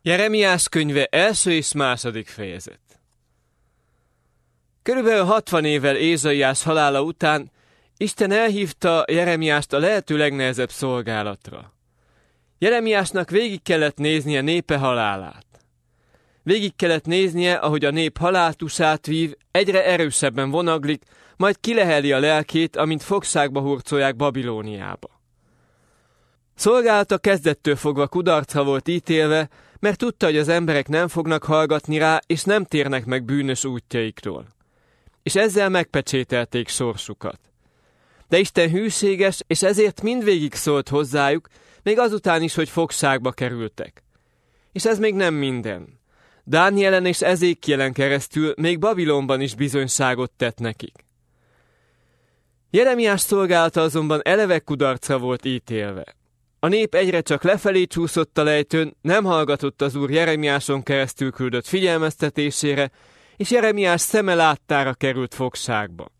Jeremiás könyve első és második fejezet. Körülbelül 60 évvel Ézsaiás halála után Isten elhívta Jeremiást a lehető legnehezebb szolgálatra. Jeremiásnak végig kellett néznie népe halálát. Végig kellett néznie, ahogy a nép haláltusát vív, egyre erősebben vonaglik, majd kileheli a lelkét, amint fogságba hurcolják Babilóniába. Szolgálata kezdettől fogva kudarcra volt ítélve, mert tudta, hogy az emberek nem fognak hallgatni rá, és nem térnek meg bűnös útjaikról. És ezzel megpecsételték sorsukat. De Isten hűséges, és ezért mindvégig szólt hozzájuk, még azután is, hogy fogságba kerültek. És ez még nem minden. Dánielen és Ezékielen keresztül még Babilonban is bizonyságot tett nekik. Jeremiás szolgálata azonban eleve kudarcra volt ítélve. A nép egyre csak lefelé csúszott a lejtőn, nem hallgatott az Úr Jeremiáson keresztül küldött figyelmeztetésére, és Jeremiás szeme láttára került fogságba.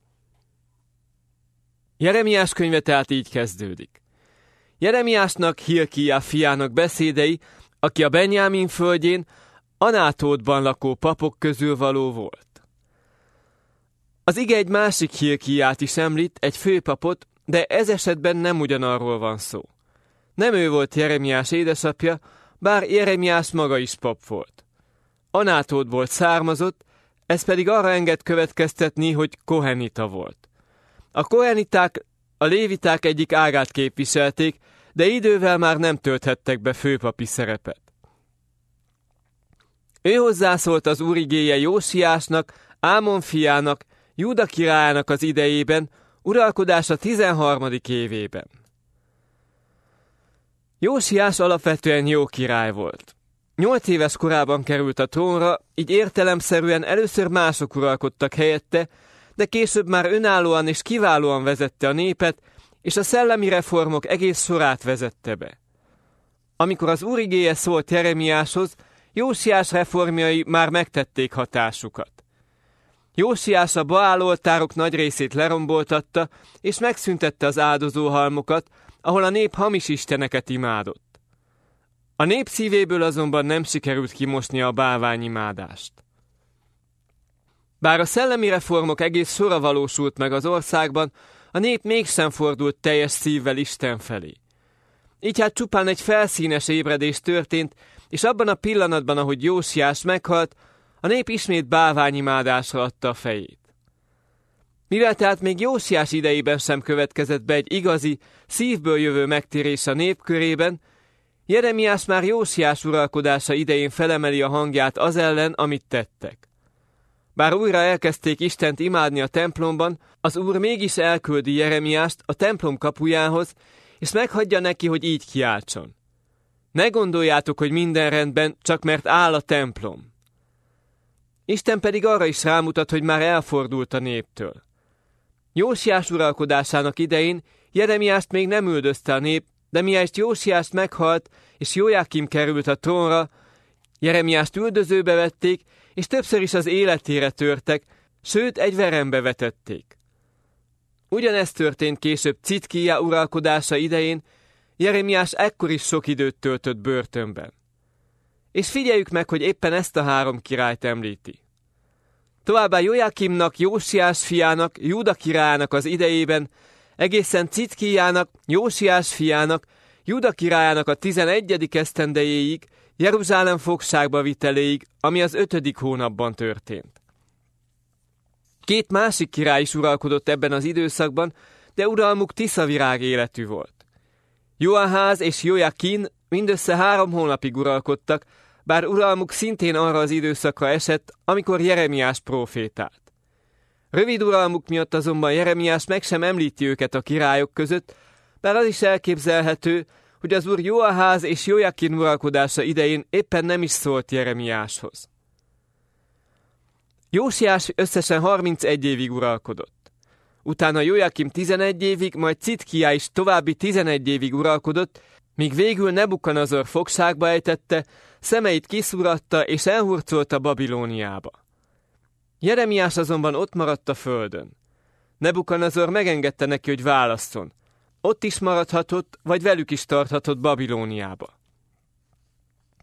Jeremiás könyve tehát így kezdődik. Jeremiásnak, Hilkija fiának beszédei, aki a Benjámin földjén, Anátótban lakó papok közül való volt. Az ige egy másik Hilkiját is említ, egy főpapot, de ez esetben nem ugyanarról van szó. Nem ő volt Jeremiás édesapja, bár Jeremiás maga is pap volt. Anátótból származott, ez pedig arra enged következtetni, hogy kohenita volt. A koheniták a léviták egyik ágát képviselték, de idővel már nem tölthettek be főpapi szerepet. Ő hozzászólt az Úr igéje Jósiásnak, Ámon fiának, Júda királyának az idejében, uralkodása 13. évében. Jósiás alapvetően jó király volt. 8 éves korában került a trónra, így értelemszerűen először mások uralkodtak helyette, de később már önállóan és kiválóan vezette a népet, és a szellemi reformok egész sorát vezette be. Amikor az Úr igéje szólt Jeremiáshoz, Jósiás reformjai már megtették hatásukat. Jósiás a Baál oltárok nagy részét leromboltatta, és megszüntette az áldozóhalmokat, ahol a nép hamis isteneket imádott. A nép szívéből azonban nem sikerült kimosnia a bálványimádást. Bár a szellemi reformok egész sora valósult meg az országban, a nép mégsem fordult teljes szívvel Isten felé. Így hát csupán egy felszínes ébredés történt, és abban a pillanatban, ahogy Jósiás meghalt, a nép ismét bálványimádásra adta a fejét. Mivel tehát még Jósiás idejében sem következett be egy igazi, szívből jövő megtérés a nép körében, Jeremiás már Jósiás uralkodása idején felemeli a hangját az ellen, amit tettek. Bár újra elkezdték Istent imádni a templomban, az Úr mégis elküldi Jeremiást a templom kapujához, és meghagyja neki, hogy így kiáltson. Ne gondoljátok, hogy minden rendben, csak mert áll a templom. Isten pedig arra is rámutat, hogy már elfordult a néptől. Jósiás uralkodásának idején Jeremiást még nem üldözte a nép, de miért Jósiás meghalt, és Jójakim került a trónra, Jeremiást üldözőbe vették, és többször is az életére törtek, sőt egy verembe vetették. Ugyanezt történt később Citkija uralkodása idején, Jeremiás ekkor is sok időt töltött börtönben. És figyeljük meg, hogy éppen ezt a 3 királyt említi. Továbbá Jójakimnak, Jósiás fiának, Júda királyának az idejében, egészen Citkijának, Jósiás fiának, Júda királyának a 11. esztendejéig, Jeruzsálem fogságba viteléig, ami az 5. hónapban történt. 2 másik király is uralkodott ebben az időszakban, de uralmuk tiszavirág életű volt. Joaház és Jojakin mindössze 3 hónapig uralkodtak, bár uralmuk szintén arra az időszakra esett, amikor Jeremiás prófétált. Rövid uralmuk miatt azonban Jeremiás meg sem említi őket a királyok között, bár az is elképzelhető, hogy az úr Joaház és Jojakin uralkodása idején éppen nem is szólt Jeremiáshoz. Jósiás összesen 31 évig uralkodott. Utána Jojakim 11 évig, majd Citkija is további 11 évig uralkodott, míg végül Nebukadnezar fogságba ejtette, szemeit kiszúratta és elhurcolta Babilóniába. Jeremiás azonban ott maradt a földön. Nebukadnezar megengedte neki, hogy válasszon. Ott is maradhatott, vagy velük is tarthatott Babilóniába.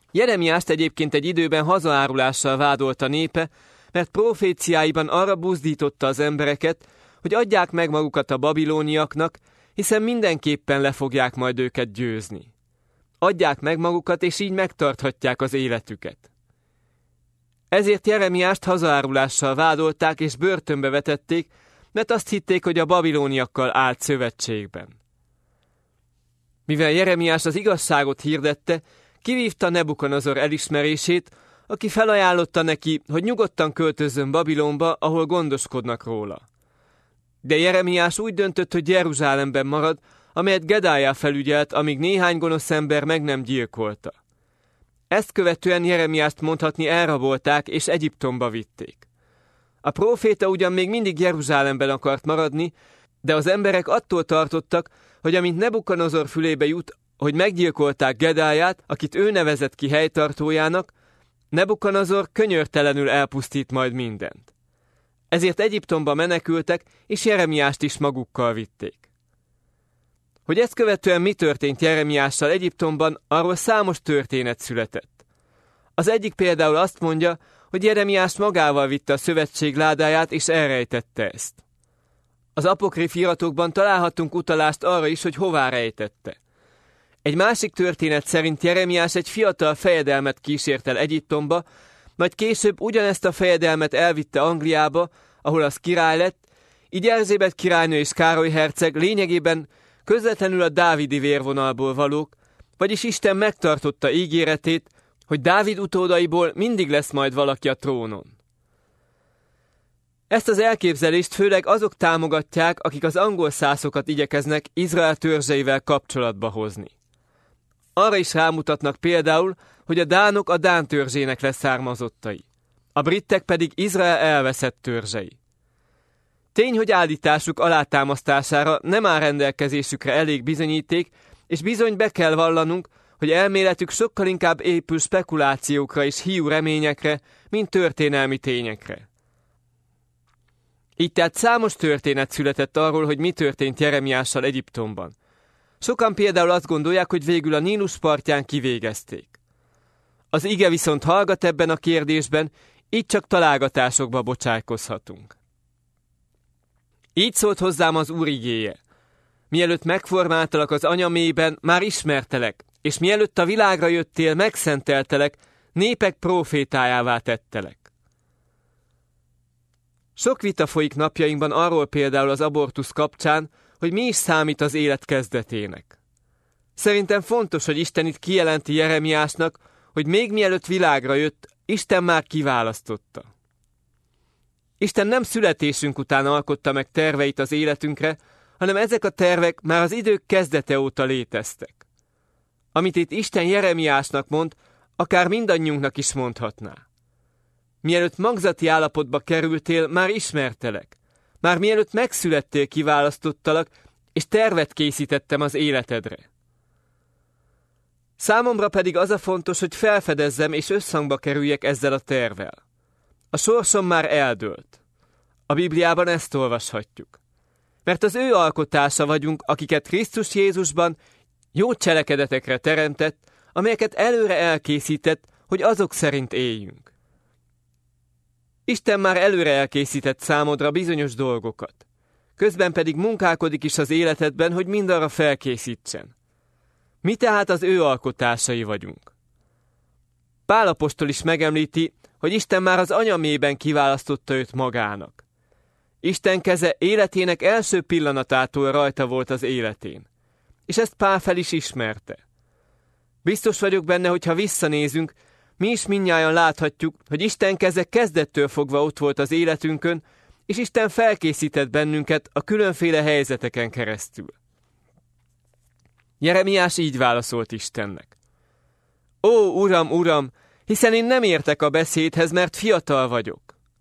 Jeremiást egyébként egy időben hazaárulással vádolta népe, mert proféciáiban arra buzdította az embereket, hogy adják meg magukat a babilóniaknak, hiszen mindenképpen le fogják majd őket győzni. Adják meg magukat, és így megtarthatják az életüket. Ezért Jeremiást hazaárulással vádolták és börtönbe vetették, mert azt hitték, hogy a babilóniakkal állt szövetségben. Mivel Jeremiás az igazságot hirdette, kivívta Nebukadnezar elismerését, aki felajánlotta neki, hogy nyugodtan költözzön Babilonba, ahol gondoskodnak róla. De Jeremiás úgy döntött, hogy Jeruzsálemben marad, amelyet Gedália felügyelt, amíg néhány gonosz ember meg nem gyilkolta. Ezt követően Jeremiást mondhatni elrabolták és Egyiptomba vitték. A próféta ugyan még mindig Jeruzsálemben akart maradni, de az emberek attól tartottak, hogy amint Nebukadnezar fülébe jut, hogy meggyilkolták Gedáliát, akit ő nevezett ki helytartójának, Nebukadnezar könyörtelenül elpusztít majd mindent. Ezért Egyiptomba menekültek, és Jeremiást is magukkal vitték. Hogy ezt követően mi történt Jeremiással Egyiptomban, arról számos történet született. Az egyik például azt mondja, hogy Jeremiás magával vitte a szövetség ládáját, és elrejtette ezt. Az apokrif iratokban találhatunk utalást arra is, hogy hová rejtette. Egy másik történet szerint Jeremiás egy fiatal fejedelmet kísért el Egyiptomba, majd később ugyanezt a fejedelmet elvitte Angliába, ahol az király lett, így Erzsébet királynő és Károly herceg lényegében közvetlenül a dávidi vérvonalból valók, vagyis Isten megtartotta ígéretét, hogy Dávid utódaiból mindig lesz majd valaki a trónon. Ezt az elképzelést főleg azok támogatják, akik az angol szászokat igyekeznek Izrael törzseivel kapcsolatba hozni. Arra is rámutatnak például, hogy a dánok a Dán törzsének leszármazottai, a britek pedig Izrael elveszett törzsei. Tény, hogy állításuk alátámasztására nem áll rendelkezésükre elég bizonyíték, és bizony be kell vallanunk, hogy elméletük sokkal inkább épül spekulációkra és hiú reményekre, mint történelmi tényekre. Így tehát számos történet született arról, hogy mi történt Jeremiással Egyiptomban. Sokan például azt gondolják, hogy végül a Nílus partján kivégezték. Az ige viszont hallgat ebben a kérdésben, így csak találgatásokba bocsájkozhatunk. Így szólt hozzám az Úr igéje: mielőtt megformáltalak az anyamélyben, már ismertelek, és mielőtt a világra jöttél, megszenteltelek, népek prófétájává tettelek. Sok vita folyik napjainkban arról például az abortusz kapcsán, hogy mi is számít az élet kezdetének. Szerintem fontos, hogy Isten itt kijelenti Jeremiásnak, hogy még mielőtt világra jött, Isten már kiválasztotta. Isten nem születésünk után alkotta meg terveit az életünkre, hanem ezek a tervek már az idők kezdete óta léteztek. Amit itt Isten Jeremiásnak mond, akár mindannyiunknak is mondhatná. Mielőtt magzati állapotba kerültél, már ismertelek. Már mielőtt megszülettél, kiválasztottalak, és tervet készítettem az életedre. Számomra pedig az a fontos, hogy felfedezzem és összhangba kerüljek ezzel a tervvel. A sorsom már eldőlt. A Bibliában ezt olvashatjuk. Mert az ő alkotása vagyunk, akiket Krisztus Jézusban jó cselekedetekre teremtett, amelyeket előre elkészített, hogy azok szerint éljünk. Isten már előre elkészített számodra bizonyos dolgokat. Közben pedig munkálkodik is az életedben, hogy mindarra felkészítsen. Mi tehát az ő alkotásai vagyunk. Pál apostol is megemlíti, hogy Isten már az anyamében kiválasztotta őt magának. Isten keze életének első pillanatától rajta volt az életén. És ezt Pál fel is ismerte. Biztos vagyok benne, hogy ha visszanézünk, mi is mindnyájan láthatjuk, hogy Isten keze kezdettől fogva ott volt az életünkön, és Isten felkészített bennünket a különféle helyzeteken keresztül. Jeremiás így válaszolt Istennek: Ó, Uram, Uram, hiszen én nem értek a beszédhez, mert fiatal vagyok.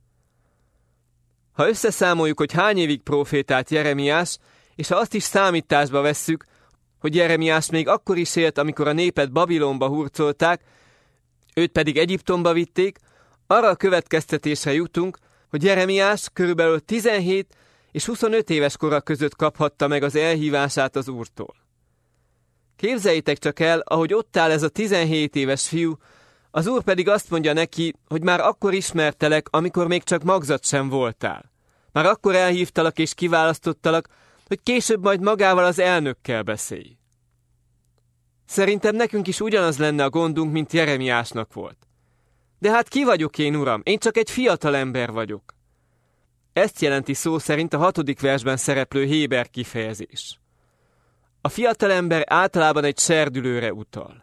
Ha összeszámoljuk, hogy hány évig profétált Jeremiás, és ha azt is számításba vesszük, hogy Jeremiás még akkor is élt, amikor a népet Babilonba hurcolták, őt pedig Egyiptomba vitték, arra a következtetésre jutunk, hogy Jeremiás körülbelül 17 és 25 éves kora között kaphatta meg az elhívását az Úrtól. Képzeljétek csak el, ahogy ott áll ez a 17 éves fiú, Az Úr pedig azt mondja neki, hogy már akkor ismertelek, amikor még csak magzat sem voltál. Már akkor elhívtalak és kiválasztottalak, hogy később majd magával az elnökkel beszélj. Szerintem nekünk is ugyanaz lenne a gondunk, mint Jeremiásnak volt. De hát ki vagyok én, Uram? Én csak egy fiatal ember vagyok. Ezt jelenti szó szerint a 6. versben szereplő héber kifejezés. A fiatalember általában egy serdülőre utal.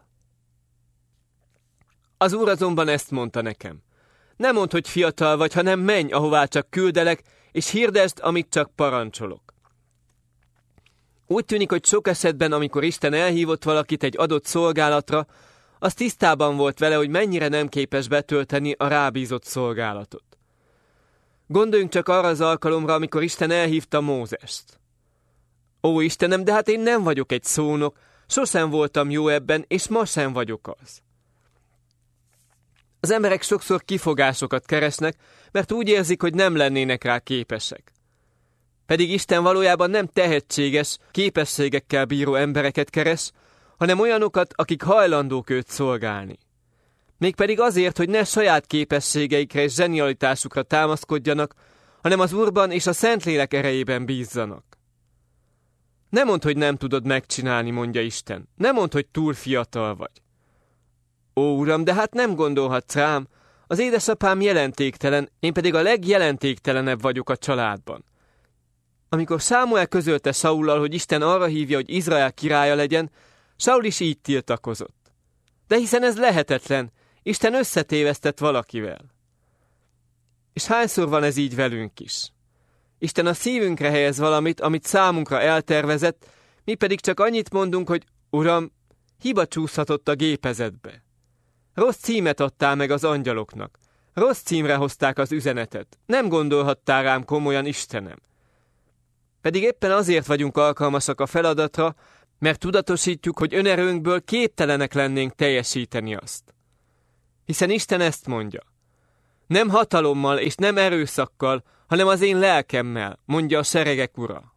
Az Úr azonban ezt mondta nekem. Ne mondd, hogy fiatal vagy, hanem menj, ahová csak küldelek, és hirdesd, amit csak parancsolok. Úgy tűnik, hogy sok esetben, amikor Isten elhívott valakit egy adott szolgálatra, az tisztában volt vele, hogy mennyire nem képes betölteni a rábízott szolgálatot. Gondoljunk csak arra az alkalomra, amikor Isten elhívta Mózest. Ó, Istenem, de hát én nem vagyok egy szónok, sosem voltam jó ebben, és ma sem vagyok az. Az emberek sokszor kifogásokat keresnek, mert úgy érzik, hogy nem lennének rá képesek. Pedig Isten valójában nem tehetséges, képességekkel bíró embereket keres, hanem olyanokat, akik hajlandók őt szolgálni. Mégpedig azért, hogy ne saját képességeikre és zsenialitásukra támaszkodjanak, hanem az Úrban és a Szentlélek erejében bízzanak. Ne mondd, hogy nem tudod megcsinálni, mondja Isten. Ne mondd, hogy túl fiatal vagy. Ó, Uram, de hát nem gondolhatsz rám. Az édesapám jelentéktelen, én pedig a legjelentéktelenebb vagyok a családban. Amikor Sámuel közölte Saullal, hogy Isten arra hívja, hogy Izrael királya legyen, Saul is így tiltakozott. De hiszen ez lehetetlen, Isten összetévesztett valakivel. És hányszor van ez így velünk is? Isten a szívünkre helyez valamit, amit számunkra eltervezett, mi pedig csak annyit mondunk, hogy Uram, hiba csúszhatott a gépezetbe. Rossz címet adtál meg az angyaloknak. Rossz címre hozták az üzenetet. Nem gondolhattál rám komolyan, Istenem. Pedig éppen azért vagyunk alkalmasak a feladatra, mert tudatosítjuk, hogy önerőnkből képtelenek lennénk teljesíteni azt. Hiszen Isten ezt mondja. Nem hatalommal és nem erőszakkal, hanem az én lelkemmel, mondja a seregek Ura.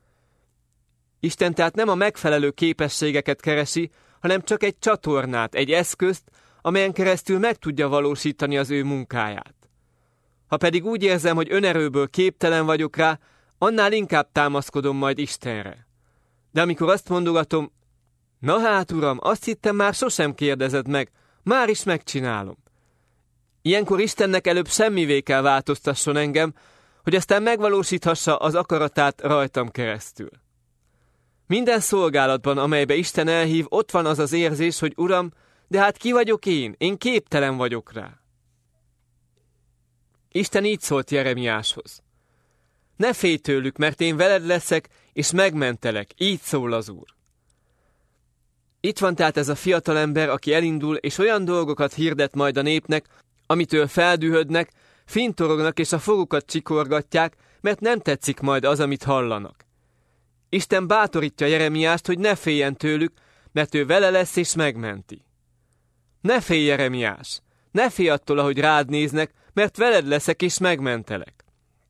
Isten tehát nem a megfelelő képességeket keresi, hanem csak egy csatornát, egy eszközt, amelyen keresztül meg tudja valósítani az ő munkáját. Ha pedig úgy érzem, hogy önerőből képtelen vagyok rá, annál inkább támaszkodom majd Istenre. De amikor azt mondogatom, na hát, Uram, azt hittem már sosem kérdezed meg, már is megcsinálom. Ilyenkor Istennek előbb semmivé kell változtasson engem, hogy aztán megvalósíthassa az akaratát rajtam keresztül. Minden szolgálatban, amelybe Isten elhív, ott van az az érzés, hogy Uram, de hát ki vagyok én képtelen vagyok rá. Isten így szólt Jeremiáshoz. Ne félj tőlük, mert én veled leszek, és megmentelek, így szól az Úr. Itt van tehát ez a fiatalember, aki elindul, és olyan dolgokat hirdet majd a népnek, amitől feldühödnek, fintorognak és a fogukat csikorgatják, mert nem tetszik majd az, amit hallanak. Isten bátorítja Jeremiást, hogy ne féljen tőlük, mert ő vele lesz és megmenti. Ne félj, Jeremiás! Ne félj attól, ahogy rád néznek, mert veled leszek és megmentelek.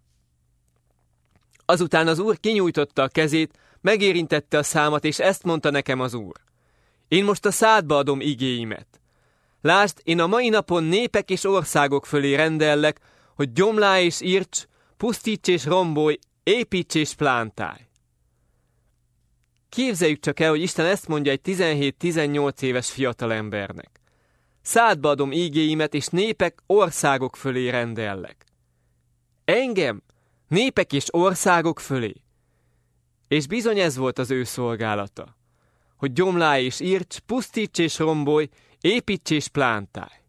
Azután az Úr kinyújtotta a kezét, megérintette a számat, és ezt mondta nekem az Úr. Én most a szádba adom igéimet. Lásd, én a mai napon népek és országok fölé rendellek, hogy gyomlálj és írts, pusztíts és rombolj, építs és plántálj. Képzeljük csak el, hogy Isten ezt mondja egy 17-18 éves fiatalembernek. Szádba adom ígéimet, és népek, országok fölé rendellek. Engem? Népek és országok fölé? És bizony ez volt az ő szolgálata. Hogy gyomlálj és írts, pusztíts és rombolj, építs és plántálj.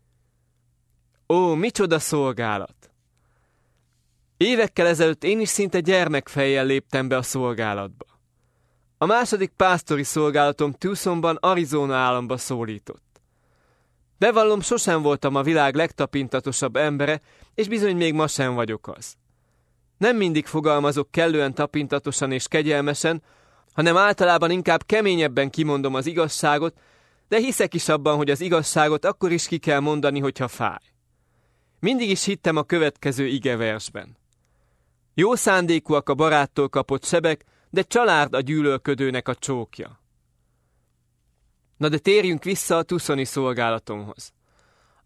Ó, micsoda szolgálat! Évekkel ezelőtt én is szinte gyermekfejjel léptem be a szolgálatba. A második pásztori szolgálatom Tucsonban, Arizona államba szólított. Bevallom, sosem voltam a világ legtapintatosabb embere, és bizony még ma sem vagyok az. Nem mindig fogalmazok kellően tapintatosan és kegyelmesen, hanem általában inkább keményebben kimondom az igazságot, de hiszek is abban, hogy az igazságot akkor is ki kell mondani, hogyha fáj. Mindig is hittem a következő igeversben. Jó szándékúak a baráttól kapott sebek, de csalárd a gyűlölködőnek a csókja. Na de térjünk vissza a tucsoni szolgálatomhoz.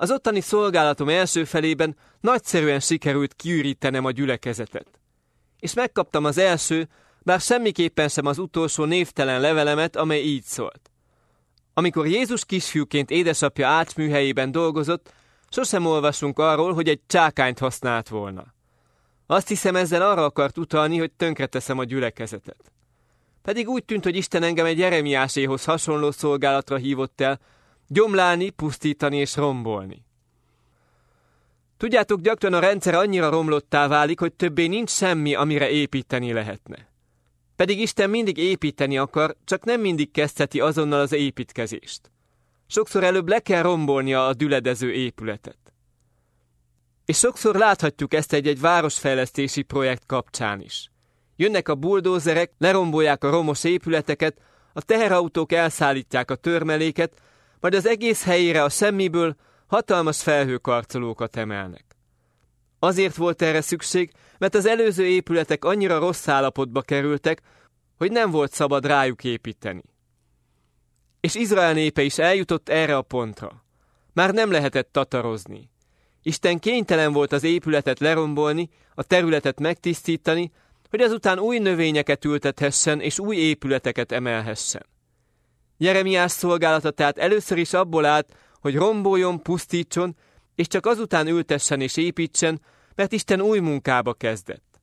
Az ottani szolgálatom első felében nagyszerűen sikerült kiürítenem a gyülekezetet. És megkaptam az első, bár semmiképpen sem az utolsó névtelen levelemet, amely így szólt. Amikor Jézus kisfiúként édesapja ácsműhelyében dolgozott, sosem olvasunk arról, hogy egy csákányt használt volna. Azt hiszem, ezzel arra akart utalni, hogy tönkreteszem a gyülekezetet. Pedig úgy tűnt, hogy Isten engem egy Jeremiáséhoz hasonló szolgálatra hívott el, gyomlálni, pusztítani és rombolni. Tudjátok, gyakran a rendszer annyira romlottá válik, hogy többé nincs semmi, amire építeni lehetne. Pedig Isten mindig építeni akar, csak nem mindig kezdheti azonnal az építkezést. Sokszor előbb le kell rombolnia a düledező épületet. És sokszor láthatjuk ezt egy városfejlesztési projekt kapcsán is. Jönnek a buldózerek, lerombolják a romos épületeket, a teherautók elszállítják a törmeléket, majd az egész helyére a semmiből hatalmas felhőkarcolókat emelnek. Azért volt erre szükség, mert az előző épületek annyira rossz állapotba kerültek, hogy nem volt szabad rájuk építeni. És Izrael népe is eljutott erre a pontra. Már nem lehetett tatarozni. Isten kénytelen volt az épületet lerombolni, a területet megtisztítani, hogy azután új növényeket ültethessen és új épületeket emelhessen. Jeremiás szolgálata tehát először is abból állt, hogy romboljon, pusztítson, és csak azután ültessen és építsen, mert Isten új munkába kezdett.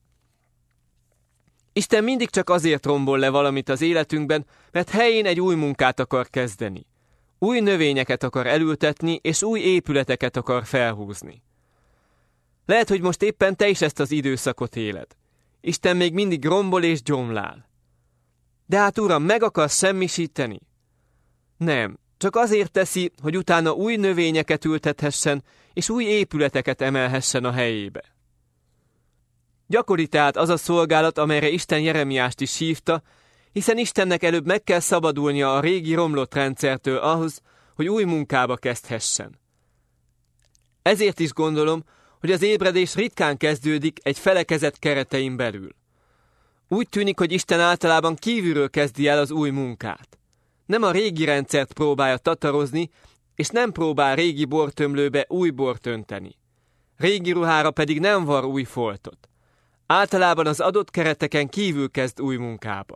Isten mindig csak azért rombol le valamit az életünkben, mert helyén egy új munkát akar kezdeni. Új növényeket akar elültetni, és új épületeket akar felhúzni. Lehet, hogy most éppen te is ezt az időszakot éled. Isten még mindig rombol és gyomlál. De hát Uram, meg akarsz semmisíteni? Nem, csak azért teszi, hogy utána új növényeket ültethessen, és új épületeket emelhessen a helyébe. Gyakori tehát az a szolgálat, amelyre Isten Jeremiást is hívta, hiszen Istennek előbb meg kell szabadulnia a régi romlott rendszertől ahhoz, hogy új munkába kezdhessen. Ezért is gondolom, hogy az ébredés ritkán kezdődik egy felekezet keretein belül. Úgy tűnik, hogy Isten általában kívülről kezdi el az új munkát. Nem a régi rendszert próbálja tatarozni, és nem próbál régi bortömlőbe új bort önteni. Régi ruhára pedig nem var új foltot. Általában az adott kereteken kívül kezd új munkába.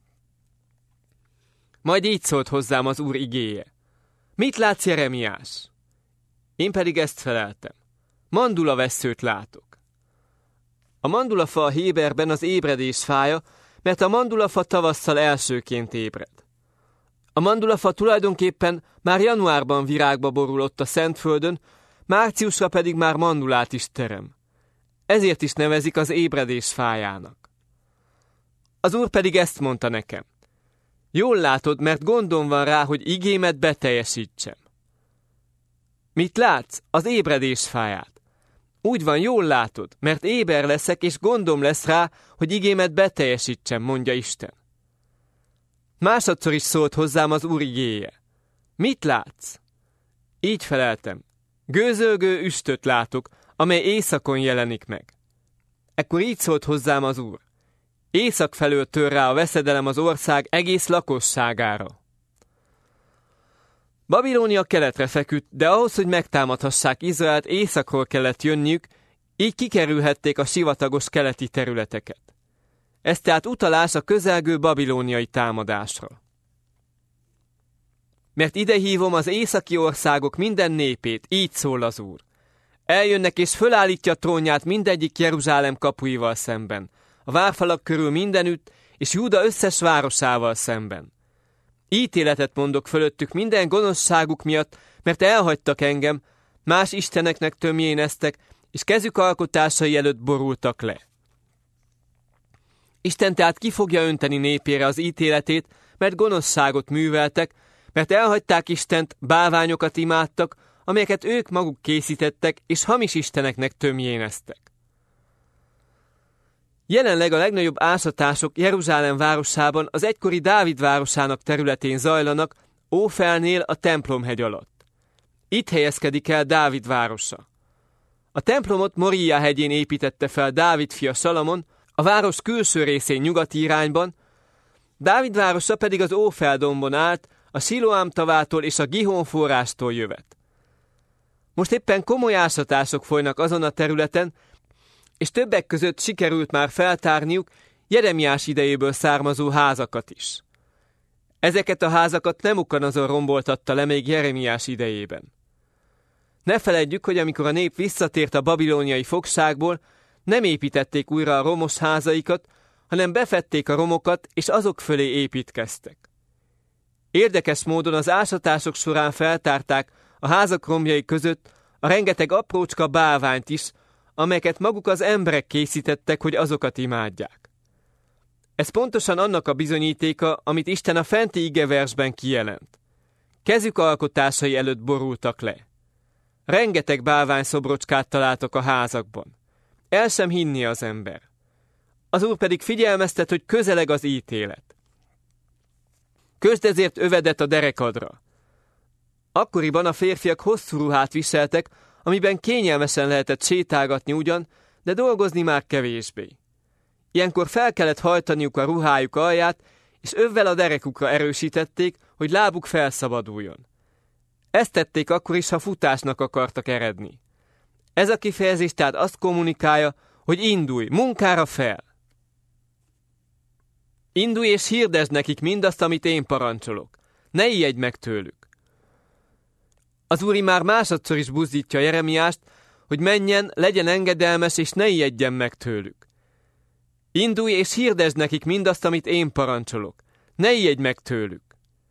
Majd így szólt hozzám az Úr igéje. Mit látsz, Jeremiás? Én pedig ezt feleltem. Mandulavesszőt látok. A mandulafa a héberben az ébredés fája, mert a mandulafa tavasszal elsőként ébred. A mandulafa tulajdonképpen már januárban virágba borulott a Szentföldön, márciusra pedig már mandulát is terem. Ezért is nevezik az ébredés fájának. Az Úr pedig ezt mondta nekem. Jól látod, mert gondom van rá, hogy igémet beteljesítsem. Mit látsz? Az ébredés fáját. Úgy van, jól látod, mert éber leszek, és gondom lesz rá, hogy igémet beteljesítsem, mondja Isten. Másodszor is szólt hozzám az Úr igéje. Mit látsz? Így feleltem. Gőzölgő üstöt látok, amely északon jelenik meg. Ekkor így szólt hozzám az Úr. Észak felől tör rá a veszedelem az ország egész lakosságára. Babilónia keletre feküdt, de ahhoz, hogy megtámadhassák Izraelt, északról kellett jönniük, így kikerülhették a sivatagos keleti területeket. Ez tehát utalás a közelgő babilóniai támadásra. Mert ide hívom az északi országok minden népét, így szól az Úr. Eljönnek és fölállítja trónját mindegyik Jeruzsálem kapuival szemben, a várfalak körül mindenütt, és Júda összes városával szemben. Ítéletet mondok fölöttük minden gonoszságuk miatt, mert elhagytak engem, más isteneknek tömjéneztek, és kezük alkotásai előtt borultak le. Isten tehát ki fogja önteni népére az ítéletét, mert gonoszságot műveltek, mert elhagyták Istent, bálványokat imádtak, amelyeket ők maguk készítettek, és hamis isteneknek tömjéneztek. Jelenleg a legnagyobb ásatások Jeruzsálem városában az egykori Dávid városának területén zajlanak, Ófelnél a templomhegy alatt. Itt helyezkedik el Dávid városa. A templomot Moria hegyén építette fel Dávid fia Salamon, a város külső részén nyugati irányban, Dávid városa pedig az Ófel dombon állt, a Siloám tavától és a Gihón forrástól jövet. Most éppen komoly ásatások folynak azon a területen, és többek között sikerült már feltárniuk Jeremiás idejéből származó házakat is. Ezeket a házakat Nebukanazor romboltatta le még Jeremiás idejében. Ne feledjük, hogy amikor a nép visszatért a babilóniai fogságból, nem építették újra a romos házaikat, hanem befedték a romokat, és azok fölé építkeztek. Érdekes módon az ásatások során feltárták a házak romjai között a rengeteg aprócska bálványt is, amelyeket maguk az emberek készítettek, hogy azokat imádják. Ez pontosan annak a bizonyítéka, amit Isten a fenti igeversben kijelent. Kezük alkotásai előtt borultak le. Rengeteg bálványszobrocskát találtak a házakban. El sem hinni az ember. Az Úr pedig figyelmeztet, hogy közeleg az ítélet. Közd ezért övedet a derekadra. Akkoriban a férfiak hosszú ruhát viseltek, amiben kényelmesen lehetett sétálgatni ugyan, de dolgozni már kevésbé. Ilyenkor fel kellett hajtaniuk a ruhájuk alját, és övvel a derekukra erősítették, hogy lábuk felszabaduljon. Ezt tették akkor is, ha futásnak akartak eredni. Ez a kifejezés tehát azt kommunikálja, hogy indulj, munkára fel! Indulj és hirdesd nekik mindazt, amit én parancsolok. Ne ijedj meg tőlük. Az Úr már másodszor is buzdítja Jeremiást, hogy menjen, legyen engedelmes, és ne ijedjen meg tőlük. Indulj és hirdesd nekik mindazt, amit én parancsolok. Ne ijedj meg tőlük.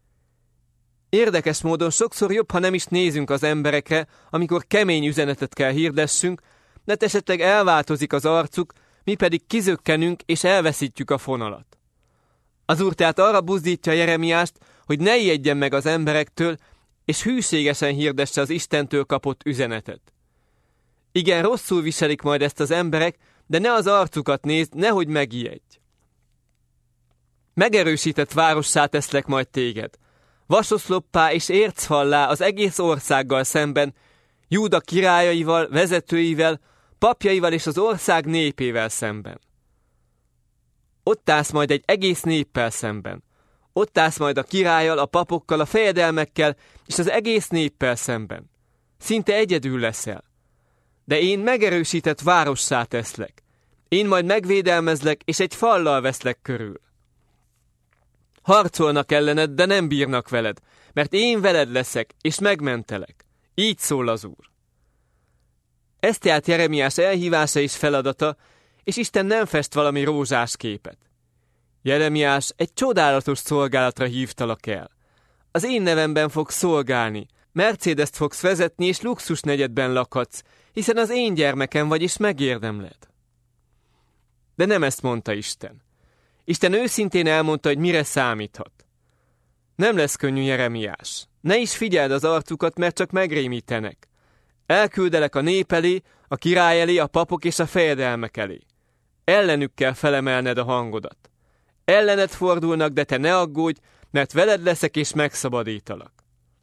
Érdekes módon sokszor jobb, ha nem is nézünk az emberekre, amikor kemény üzenetet kell hirdessünk, mert esetleg elváltozik az arcuk, mi pedig kizökkenünk és elveszítjük a fonalat. Az Úr tehát arra buzdítja Jeremiást, hogy ne ijedjen meg az emberektől, és hűségesen hirdesse az Istentől kapott üzenetet. Igen, rosszul viselik majd ezt az emberek, de ne az arcukat nézd, nehogy megijedj. Megerősített várossá teszlek majd téged, vasoszloppá és ércfallá az egész országgal szemben, Júda királyaival, vezetőivel, papjaival és az ország népével szemben. Ott állsz majd egy egész néppel szemben. Ott állsz majd a királlyal, a papokkal, a fejedelmekkel és az egész néppel szemben. Szinte egyedül leszel. De én megerősített várossá teszlek. Én majd megvédelmezlek, és egy fallal veszlek körül. Harcolnak ellened, de nem bírnak veled, mert én veled leszek, és megmentelek. Így szól az Úr. Ez tehát Jeremiás elhívása és feladata, és Isten nem fest valami rózsás képet. Jeremiás, egy csodálatos szolgálatra hívtalak el. Az én nevemben fogsz szolgálni, Mercedes-t fogsz vezetni, és luxus negyedben lakhatsz, hiszen az én gyermekem vagy, és megérdemled. De nem ezt mondta Isten. Isten őszintén elmondta, hogy mire számíthat. Nem lesz könnyű, Jeremiás. Ne is figyeld az arcukat, mert csak megrémítenek. Elküldelek a nép elé, a király elé, a papok és a fejedelmek elé. Ellenük kell felemelned a hangodat. Ellened fordulnak, de te ne aggódj, mert veled leszek és megszabadítalak.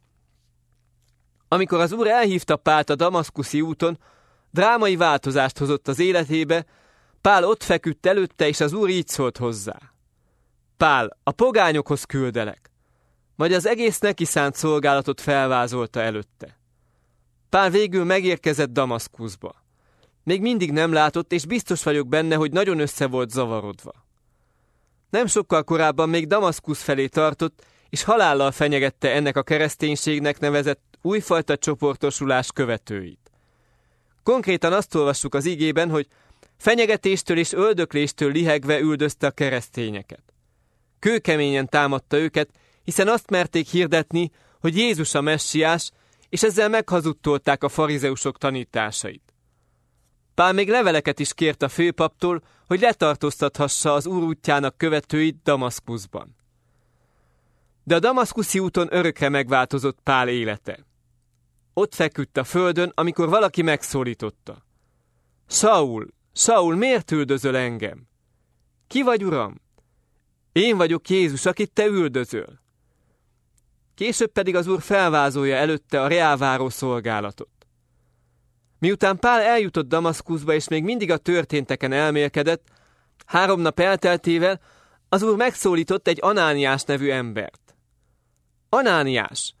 Amikor az Úr elhívta Pált a damaszkuszi úton, drámai változást hozott az életébe. Pál ott feküdt előtte, és az Úr így szólt hozzá. Pál, a pogányokhoz küldelek. Majd az egész neki szánt szolgálatot felvázolta előtte. Pál végül megérkezett Damaszkuszba. Még mindig nem látott, és biztos vagyok benne, hogy nagyon össze volt zavarodva. Nem sokkal korábban még Damaszkusz felé tartott, és halállal fenyegette ennek a kereszténységnek nevezett újfajta csoportosulás követőit. Konkrétan azt olvassuk az igében, hogy fenyegetéstől és öldökléstől lihegve üldözte a keresztényeket. Kőkeményen támadta őket, hiszen azt merték hirdetni, hogy Jézus a messiás, és ezzel meghazudtolták a farizeusok tanításait. Pál még leveleket is kért a főpaptól, hogy letartóztathassa az Úr útjának követőit Damaszkuszban. De a damaszkuszi úton örökre megváltozott Pál élete. Ott feküdt a földön, amikor valaki megszólította. Saul, Saul, miért üldözöl engem? Ki vagy, Uram? Én vagyok Jézus, akit te üldözöl. Később pedig az Úr felvázolja előtte a reálváró szolgálatot. Miután Pál eljutott Damaszkuszba, és még mindig a történteken elmélkedett, 3 nap elteltével az Úr megszólított egy Anániás nevű embert. Anániás,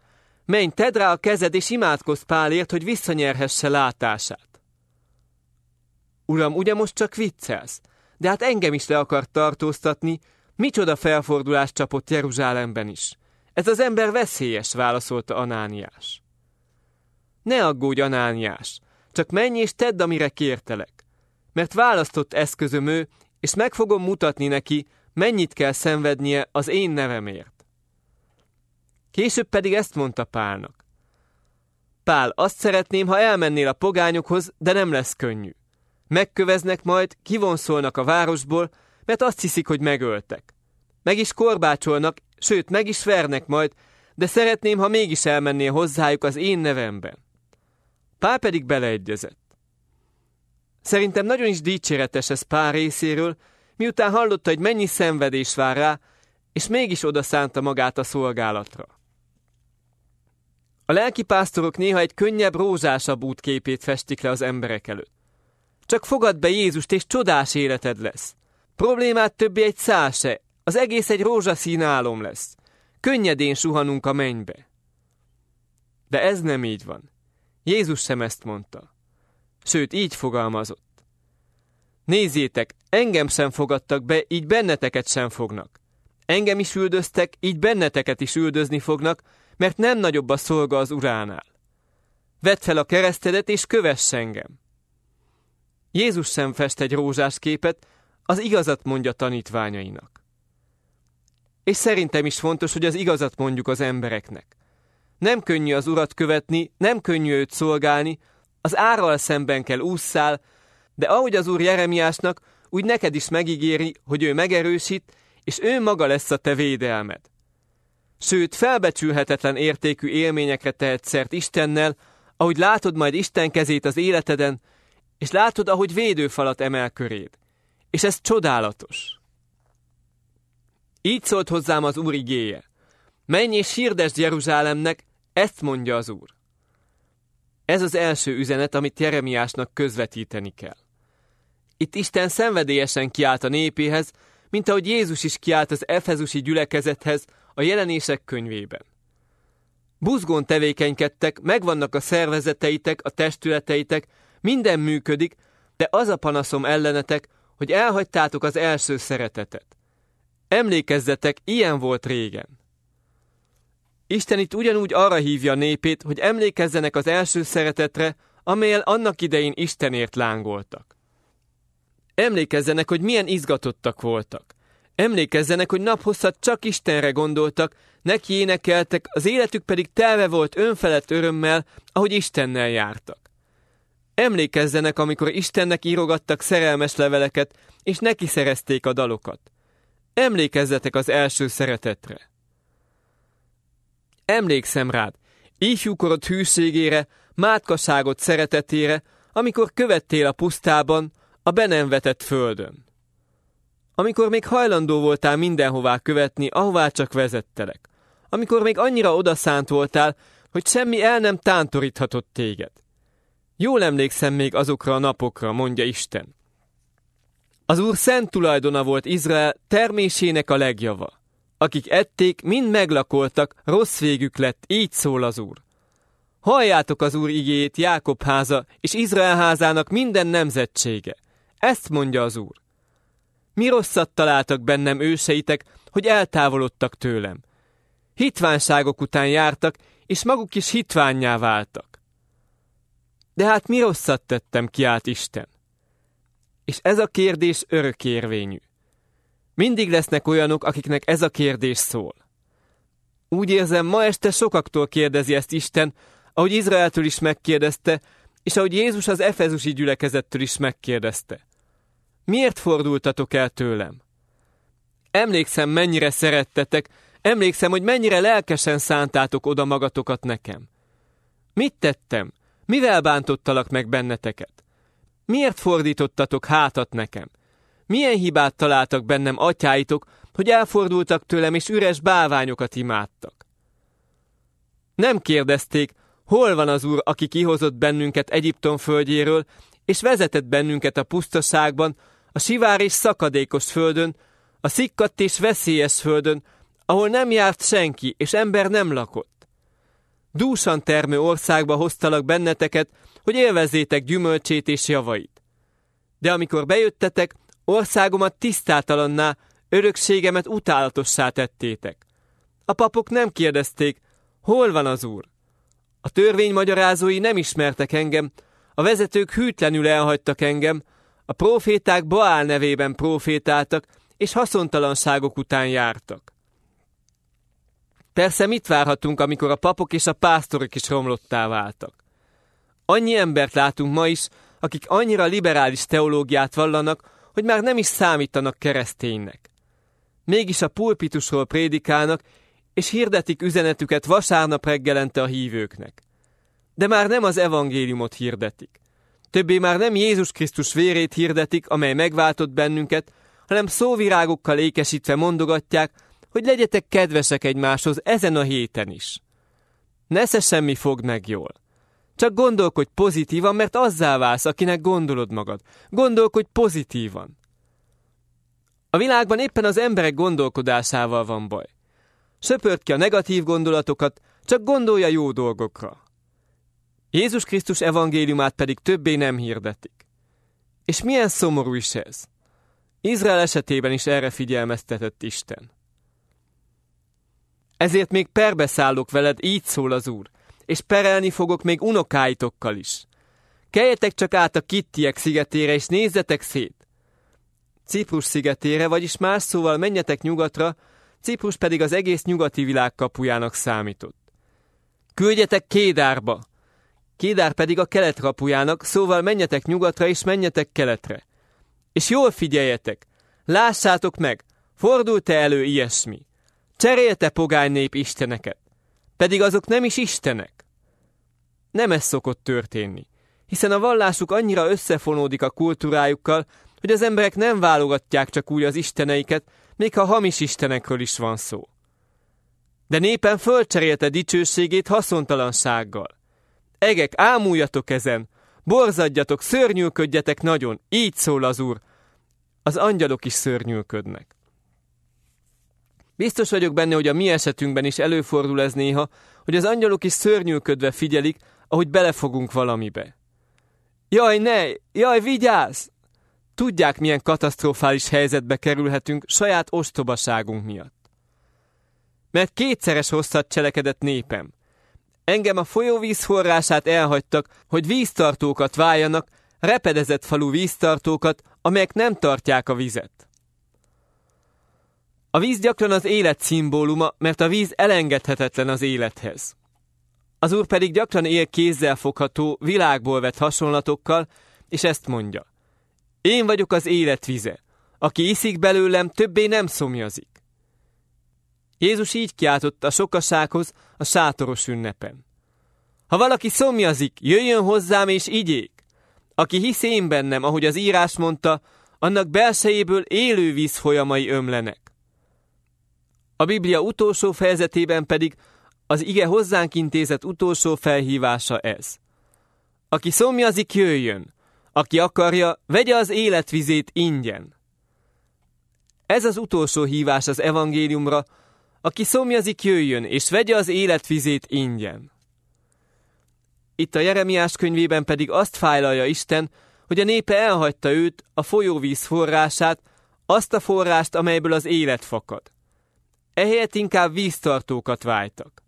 Menj, tedd rá a kezed, és imádkozz Pálért, hogy visszanyerhesse látását. Uram, ugye most csak viccelsz? De hát engem is le akart tartóztatni, micsoda felfordulást csapott Jeruzsálemben is. Ez az ember veszélyes, válaszolta Anániás. Ne aggódj, Anániás, csak menj és tedd, amire kértelek. Mert választott eszközöm ő, és meg fogom mutatni neki, mennyit kell szenvednie az én nevemért. Később pedig ezt mondta Pálnak. Pál, azt szeretném, ha elmennél a pogányokhoz, de nem lesz könnyű. Megköveznek majd, kivonszolnak a városból, mert azt hiszik, hogy megöltek. Meg is korbácsolnak, sőt, meg is vernek majd, de szeretném, ha mégis elmennél hozzájuk az én nevemben. Pál pedig beleegyezett. Szerintem nagyon is dicséretes ez Pál részéről, miután hallotta, hogy mennyi szenvedés vár rá, és mégis odaszánta magát a szolgálatra. A lelkipásztorok néha egy könnyebb, rózsásabb útképét festik le az emberek előtt. Csak fogadd be Jézust, és csodás életed lesz. Problémát többé egy szál se, az egész egy rózsaszín álom lesz. Könnyedén suhanunk a mennybe. De ez nem így van. Jézus sem ezt mondta. Sőt, így fogalmazott. Nézzétek, engem sem fogadtak be, így benneteket sem fognak. Engem is üldöztek, így benneteket is üldözni fognak, mert nem nagyobb a szolga az uránál. Vedd fel a keresztedet, és kövess engem. Jézus sem fest egy rózsás képet, az igazat mondja tanítványainak. És szerintem is fontos, hogy az igazat mondjuk az embereknek. Nem könnyű az Urat követni, nem könnyű őt szolgálni, az árral szemben kell ússzál, de ahogy az Úr Jeremiásnak, úgy neked is megígéri, hogy ő megerősít, és ő maga lesz a te védelmed. Sőt, felbecsülhetetlen értékű élményekre tehet szert Istennel, ahogy látod majd Isten kezét az életeden, és látod, ahogy védőfalat emel köréd. És ez csodálatos. Így szólt hozzám az Úr igéje. Menj és hirdesd Jeruzsálemnek, ezt mondja az Úr. Ez az első üzenet, amit Jeremiásnak közvetíteni kell. Itt Isten szenvedélyesen kiált a népéhez, mint ahogy Jézus is kiált az efezusi gyülekezethez a Jelenések könyvében. Buzgón tevékenykedtek, megvannak a szervezeteitek, a testületeitek, minden működik, de az a panaszom ellenetek, hogy elhagytátok az első szeretetet. Emlékezzetek, ilyen volt régen. Isten itt ugyanúgy arra hívja a népét, hogy emlékezzenek az első szeretetre, amellyel annak idején Istenért lángoltak. Emlékezzenek, hogy milyen izgatottak voltak. Emlékezzenek, hogy naphosszat csak Istenre gondoltak, neki énekeltek, az életük pedig telve volt önfelett örömmel, ahogy Istennel jártak. Emlékezzenek, amikor Istennek írogattak szerelmes leveleket, és neki szerezték a dalokat. Emlékezzetek az első szeretetre. Emlékszem rád, ifjúkorod hűségére, mátkaságod szeretetére, amikor követtél a pusztában, a be nem vetett földön. Amikor még hajlandó voltál mindenhová követni, ahová csak vezettelek. Amikor még annyira odaszánt voltál, hogy semmi el nem tántoríthatott téged. Jól emlékszem még azokra a napokra, mondja Isten. Az Úr szent tulajdona volt Izrael, termésének a legjava. Akik ették, mind meglakoltak, rossz végük lett, így szól az Úr. Halljátok az Úr igéjét, Jákob háza és Izrael házának minden nemzetsége. Ezt mondja az Úr. Mi rosszat találtak bennem őseitek, hogy eltávolodtak tőlem. Hitványságok után jártak, és maguk is hitvánnyá váltak. De hát mi rosszat tettem, kiált Isten? És ez a kérdés örökérvényű. Mindig lesznek olyanok, akiknek ez a kérdés szól. Úgy érzem, ma este sokaktól kérdezi ezt Isten, ahogy Izraeltől is megkérdezte, és ahogy Jézus az efezusi gyülekezettől is megkérdezte. Miért fordultatok el tőlem? Emlékszem, mennyire szerettetek, emlékszem, hogy mennyire lelkesen szántátok oda magatokat nekem. Mit tettem? Mivel bántottalak meg benneteket? Miért fordítottatok hátat nekem? Milyen hibát találtak bennem atyáitok, hogy elfordultak tőlem és üres bálványokat imádtak? Nem kérdezték, hol van az Úr, aki kihozott bennünket Egyiptom földjéről, és vezetett bennünket a pusztaságban, a sivár és szakadékos földön, a szikkadt és veszélyes földön, ahol nem járt senki, és ember nem lakott. dúsan termő országba hoztalak benneteket, hogy élvezzétek gyümölcsét és javait. De amikor bejöttetek, országomat tisztátalanná, örökségemet utálatossá tettétek. A papok nem kérdezték, hol van az Úr? A törvény magyarázói nem ismertek engem, a vezetők hűtlenül elhagytak engem, a próféták Baál nevében prófétáltak, és haszontalanságok után jártak. Persze mit várhatunk, amikor a papok és a pásztorok is romlottá váltak? Annyi embert látunk ma is, akik annyira liberális teológiát vallanak, hogy már nem is számítanak kereszténynek. Mégis a pulpitusról prédikálnak, és hirdetik üzenetüket vasárnap reggelente a hívőknek. De már nem az evangéliumot hirdetik. Többé már nem Jézus Krisztus vérét hirdetik, amely megváltott bennünket, hanem szóvirágokkal ékesítve mondogatják, hogy legyetek kedvesek egymáshoz ezen a héten is. Nesze semmi fogd meg jól. Csak gondolkodj pozitívan, mert azzá válsz, akinek gondolod magad. Gondolkodj pozitívan. A világban éppen az emberek gondolkodásával van baj. Söpörd ki a negatív gondolatokat, csak gondolj a jó dolgokra. Jézus Krisztus evangéliumát pedig többé nem hirdetik. És milyen szomorú is ez. Izrael esetében is erre figyelmeztetett Isten. Ezért még perbe szállok veled, így szól az Úr, és perelni fogok még unokáitokkal is. Keljetek csak át a Kittiek szigetére, és nézzetek szét. Ciprus szigetére, vagyis más szóval menjetek nyugatra, Ciprus pedig az egész nyugati világ kapujának számított. Küldjetek Kédárba, Kédár pedig a kelet kapujának, szóval menjetek nyugatra és menjetek keletre. És jól figyeljetek, lássátok meg, fordult-e elő ilyesmi? Cserélte pogány nép isteneket, pedig azok nem is istenek. Nem ez szokott történni, hiszen a vallásuk annyira összefonódik a kultúrájukkal, hogy az emberek nem válogatják csak úgy az isteneiket, még ha hamis istenekről is van szó. De népen fölcserélte dicsőségét haszontalansággal. Egek, ámuljatok ezen, borzadjatok, szörnyűködjetek nagyon, így szól az Úr. Az angyalok is szörnyűködnek. Biztos vagyok benne, hogy a mi esetünkben is előfordul ez néha, hogy az angyalok is szörnyűködve figyelik, ahogy belefogunk valamibe. Jaj, ne! Jaj, vigyázz! Tudják, milyen katasztrofális helyzetbe kerülhetünk saját ostobaságunk miatt. Mert kétszeres rosszat cselekedett népem. Engem a folyóvíz forrását elhagytak, hogy víztartókat váljanak, repedezett falu víztartókat, amelyek nem tartják a vizet. A víz gyakran az élet szimbóluma, mert a víz elengedhetetlen az élethez. Az Úr pedig gyakran él kézzel fogható, világból vett hasonlatokkal, és ezt mondja. Én vagyok az élet vize. Aki iszik belőlem, többé nem szomjazik. Jézus így kiáltott a sokasághoz a sátoros ünnepen. Ha valaki szomjazik, jöjjön hozzám és igyék. Aki hisz én bennem, ahogy az írás mondta, annak belsejéből élő víz folyamai ömlenek. A Biblia utolsó fejezetében pedig az ige hozzánk intézett utolsó felhívása ez. Aki szomjazik, jöjjön. Aki akarja, vegye az életvizét ingyen. Ez az utolsó hívás az evangéliumra, aki szomjazik, jöjjön, és vegye az életvizét ingyen. Itt a Jeremiás könyvében pedig azt fájlalja Isten, hogy a népe elhagyta őt, a folyóvíz forrását, azt a forrást, amelyből az élet fakad. Ehelyett inkább víztartókat vájtak.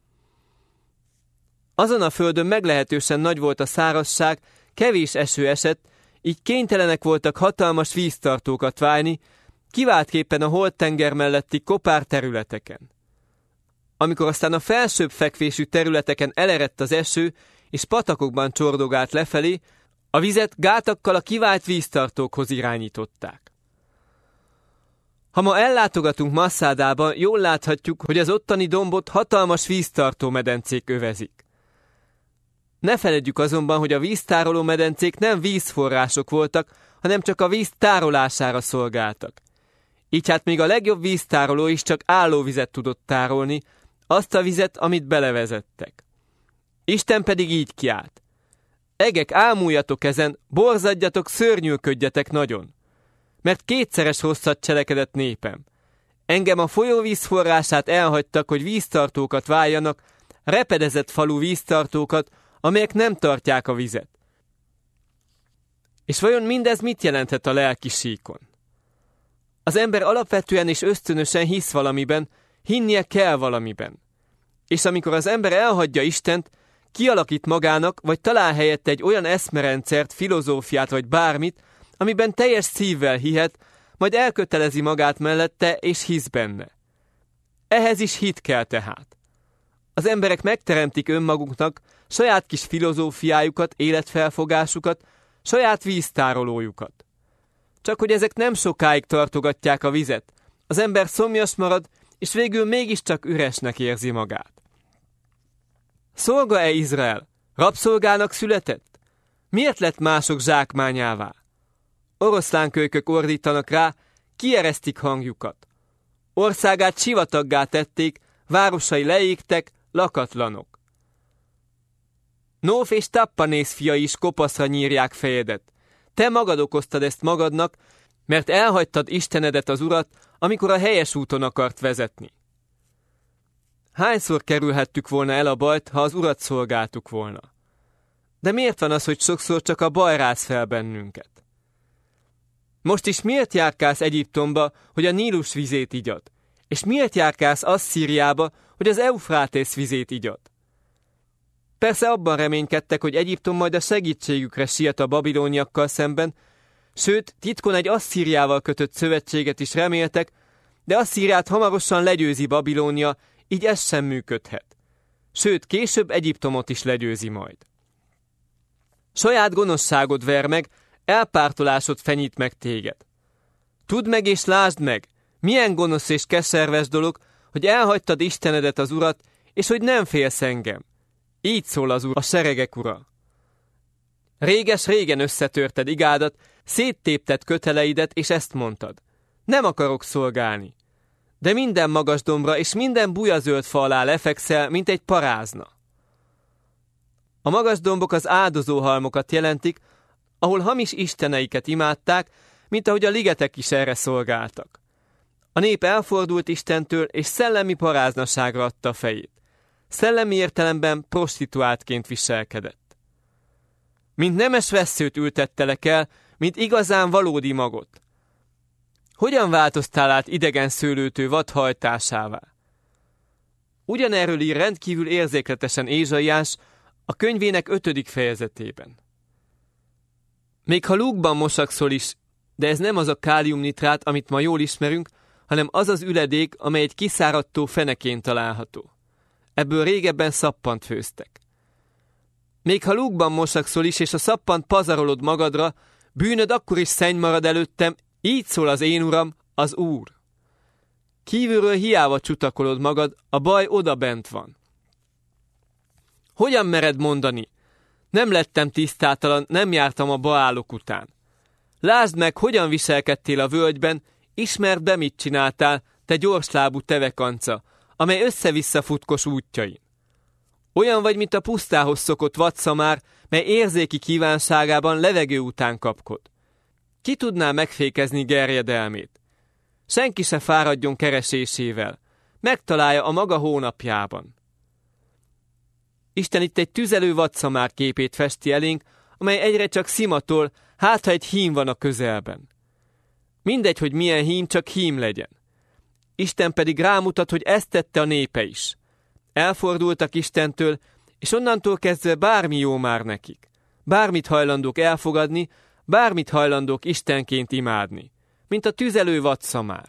Azon a földön meglehetősen nagy volt a szárazság, kevés eső esett, így kénytelenek voltak hatalmas víztartókat vájni, kiváltképpen a Holt-tenger melletti kopár területeken. Amikor aztán a felsőbb fekvésű területeken elerett az eső, és patakokban csordogált lefelé, a vizet gátakkal a kivált víztartókhoz irányították. Ha ma ellátogatunk Masszádában, jól láthatjuk, hogy az ottani dombot hatalmas víztartó medencék övezik. Ne feledjük azonban, hogy a víztároló medencék nem vízforrások voltak, hanem csak a víz tárolására szolgáltak. Így hát még a legjobb víztároló is csak állóvizet tudott tárolni, azt a vizet, amit belevezettek. Isten pedig így kiált. Egek, ámuljatok ezen, borzadjatok, szörnyűködjetek nagyon. Mert kétszeres rosszat cselekedett népem. Engem a folyóvíz forrását elhagytak, hogy víztartókat váljanak, repedezett falu víztartókat, amelyek nem tartják a vizet. És vajon mindez mit jelenthet a lelki síkon? Az ember alapvetően és ösztönösen hisz valamiben, hinnie kell valamiben. És amikor az ember elhagyja Istent, kialakít magának, vagy talál helyette egy olyan eszmerendszert, filozófiát vagy bármit, amiben teljes szívvel hihet, majd elkötelezi magát mellette és hisz benne. Ehhez is hit kell tehát. Az emberek megteremtik önmaguknak saját kis filozófiájukat, életfelfogásukat, saját víztárolójukat. Csak hogy ezek nem sokáig tartogatják a vizet, az ember szomjas marad, és végül mégiscsak üresnek érzi magát. Szolga-e Izrael? Rabszolgának született? Miért lett mások zsákmányává? Oroszlánkölykök ordítanak rá, kieresztik hangjukat. Országát sivataggá tették, városai leégtek, lakatlanok. Nóf és Tappanész fiai is kopaszra nyírják fejedet. Te magad okoztad ezt magadnak, mert elhagytad Istenedet, az Urat, amikor a helyes úton akart vezetni. Hányszor kerülhettük volna el a bajt, ha az Urat szolgáltuk volna? De miért van az, hogy sokszor csak a baj ráz fel bennünket? Most is miért járkálsz Egyiptomba, hogy a Nílus vizét igyad? És miért járkálsz Asszíriába, hogy az Eufrátész vizét igyad? Persze abban reménykedtek, hogy Egyiptom majd a segítségükre siet a babilóniakkal szemben, sőt, titkon egy Asszíriával kötött szövetséget is reméltek, de Asszíriát hamarosan legyőzi Babilónia, így ez sem működhet. Sőt, később Egyiptomot is legyőzi majd. Saját gonoszságod ver meg, elpártolásod fenyít meg téged. Tudd meg és lásd meg, milyen gonosz és keserves dolog, hogy elhagytad Istenedet, az Urat, és hogy nem félsz engem. Így szól az Úr, a seregek Ura. Réges-régen összetörted igádat, széttépted köteleidet, és ezt mondtad. Nem akarok szolgálni. De minden magas dombra és minden bujazöld fa alá lefekszel, mint egy parázna. A magas dombok az áldozóhalmokat jelentik, ahol hamis isteneiket imádták, mint ahogy a ligetek is erre szolgáltak. A nép elfordult Istentől, és szellemi paráznaságra adta a fejét. Szellemi értelemben prostituáltként viselkedett. Mint nemes vesszőt ültettelek el, mint igazán valódi magot. Hogyan változtál át idegen szőlőtő vad hajtásává? Ugyanerről ír rendkívül érzékletesen Ézsaiás a könyvének 5. fejezetében. Még ha lúgban mosakszol is, de ez nem az a káliumnitrát, amit ma jól ismerünk, hanem az az üledék, amely egy kiszáradtó fenekén található. Ebből régebben szappant főztek. Még ha lúgban mosakszol is, és a szappant pazarolod magadra, bűnöd akkor is szenny marad előttem, így szól az én Uram, az Úr. Kívülről hiába csutakolod magad, a baj oda bent van. Hogyan mered mondani? Nem lettem tisztátalan, nem jártam a baálok után. Lásd meg, hogyan viselkedtél a völgyben, ismerd be, mit csináltál, te gyorslábú tevekanca, amely össze-vissza futkos útjain. Olyan vagy, mint a pusztához szokott vadszamár, mely érzéki kívánságában levegő után kapkod. Ki tudná megfékezni gerjedelmét? Senki se fáradjon keresésével. Megtalálja a maga hónapjában. Isten itt egy tüzelő vadszamár képét festi elénk, amely egyre csak szimatol, hát ha egy hím van a közelben. Mindegy, hogy milyen hím, csak hím legyen. Isten pedig rámutat, hogy ezt tette a népe is. Elfordultak Istentől, és onnantól kezdve bármi jó már nekik. Bármit hajlandók elfogadni, bármit hajlandók Istenként imádni, mint a tüzelő vadszamár.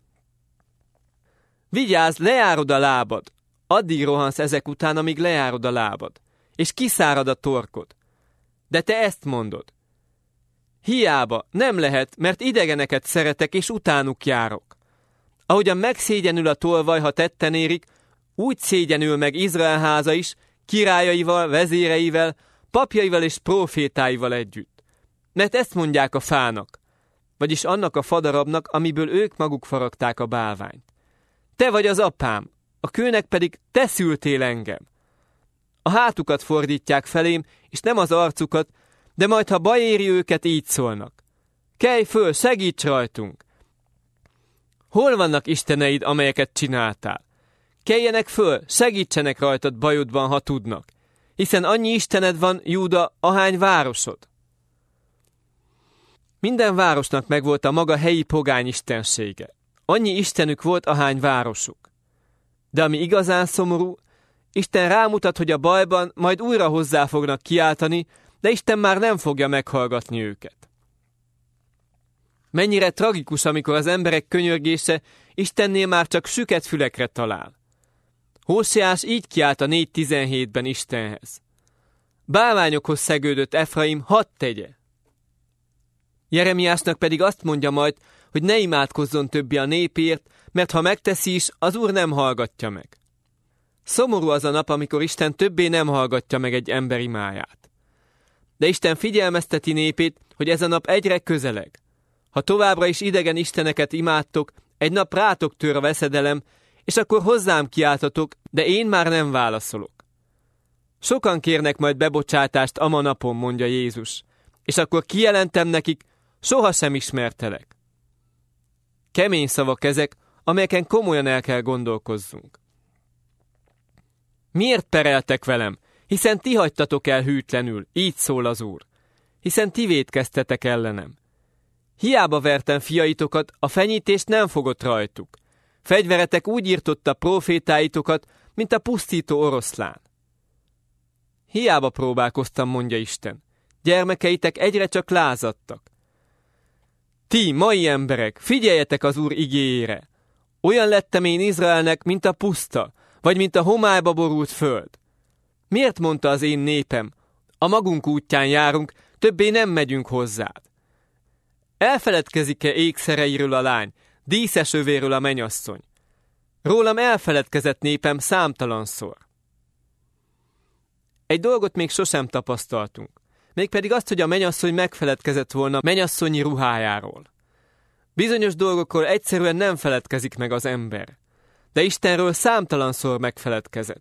Vigyázz, lejárod a lábad, addig rohansz ezek után, amíg lejárod a lábad, és kiszárad a torkod. De te ezt mondod. Hiába, nem lehet, mert idegeneket szeretek, és utánuk járok. Ahogyan megszégyenül a tolvaj, ha tetten érik, úgy szégyenül meg Izrael háza is, királyaival, vezéreivel, papjaival és prófétáival együtt. Mert ezt mondják a fának, vagyis annak a fadarabnak, amiből ők maguk faragták a bálványt. Te vagy az apám, a kőnek pedig te szültél engem. A hátukat fordítják felém, és nem az arcukat, de majd, ha baj éri őket, így szólnak. Kelj föl, segíts rajtunk! Hol vannak isteneid, amelyeket csináltál? keljenek föl, segítsenek rajtad bajodban, ha tudnak, hiszen annyi istened van, Júda, ahány városod. Minden városnak megvolt a maga helyi pogány istensége. Annyi istenük volt, ahány városuk. De ami igazán szomorú, Isten rámutat, hogy a bajban majd újra hozzá fognak kiáltani, de Isten már nem fogja meghallgatni őket. Mennyire tragikus, amikor az emberek könyörgése Istennél már csak süket fülekre talál. Hóseás így kiált a 4:17-ben Istenhez. Bálványokhoz szegődött Efraim, hadd tegye. Jeremiásnak pedig azt mondja majd, hogy ne imádkozzon többi a népért, mert ha megteszi is, az Úr nem hallgatja meg. Szomorú az a nap, amikor Isten többé nem hallgatja meg egy ember imáját. De Isten figyelmezteti népét, hogy ez a nap egyre közeleg. Ha továbbra is idegen isteneket imádtok, egy nap rátok tör a veszedelem, és akkor hozzám kiáltatok, de én már nem válaszolok. Sokan kérnek majd bebocsátást ama napon, mondja Jézus, és akkor kijelentem nekik, sohasem ismertelek. Kemény szavak ezek, amelyeken komolyan el kell gondolkozzunk. Miért pereltek velem? Hiszen ti hagytatok el hűtlenül, így szól az Úr. Hiszen ti vétkeztetek ellenem. Hiába vertem fiaitokat, a fenyítés nem fogott rajtuk. Fegyveretek úgy írtotta profétáitokat, mint a pusztító oroszlán. Hiába próbálkoztam, mondja Isten. Gyermekeitek egyre csak lázadtak. Ti, mai emberek, figyeljetek az Úr igéjére. Olyan lettem én Izraelnek, mint a puszta, vagy mint a homályba borult föld. Miért mondta az én népem? A magunk útján járunk, többé nem megyünk hozzád. Elfeledkezik-e ékszereiről a lány, díszes övéről a mennyasszony? Rólam elfeledkezett népem számtalanszor. Egy dolgot még sosem tapasztaltunk, mégpedig azt, hogy a mennyasszony megfeledkezett volna mennyasszonyi ruhájáról. Bizonyos dolgokról egyszerűen nem feledkezik meg az ember, de Istenről számtalanszor megfeledkezett.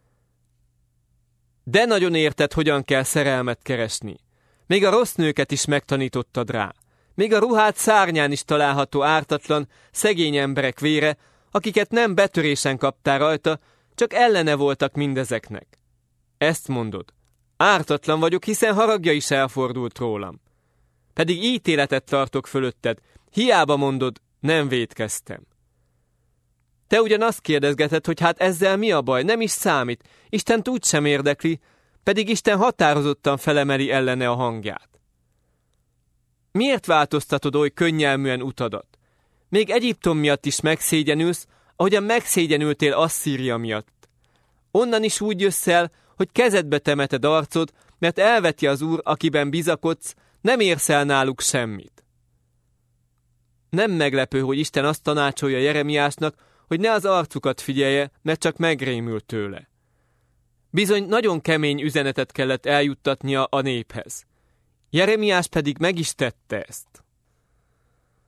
De nagyon érted, hogyan kell szerelmet keresni. Még a rossz nőket is megtanítottad rá. Még a ruhád szárnyán is található ártatlan, szegény emberek vére, akiket nem betörésen kaptál rajta, csak ellene voltak mindezeknek. Ezt mondod. Ártatlan vagyok, hiszen haragja is elfordult rólam. Pedig ítéletet tartok fölötted, hiába mondod, nem vétkeztem. Te ugyan azt kérdezgeted, hogy hát ezzel mi a baj, nem is számít, Istent úgysem érdekli, pedig Isten határozottan felemeli ellene a hangját. Miért változtatod oly könnyelműen utadat? Még Egyiptom miatt is megszégyenülsz, ahogyan megszégyenültél Asszíria miatt. Onnan is úgy jössz el, hogy kezedbe temeted arcod, mert elveti az Úr, akiben bizakodsz, nem érsz el náluk semmit. Nem meglepő, hogy Isten azt tanácsolja Jeremiásnak, hogy ne az arcukat figyelje, mert csak megrémül tőle. Bizony nagyon kemény üzenetet kellett eljuttatnia a néphez. Jeremiás pedig meg is tette ezt.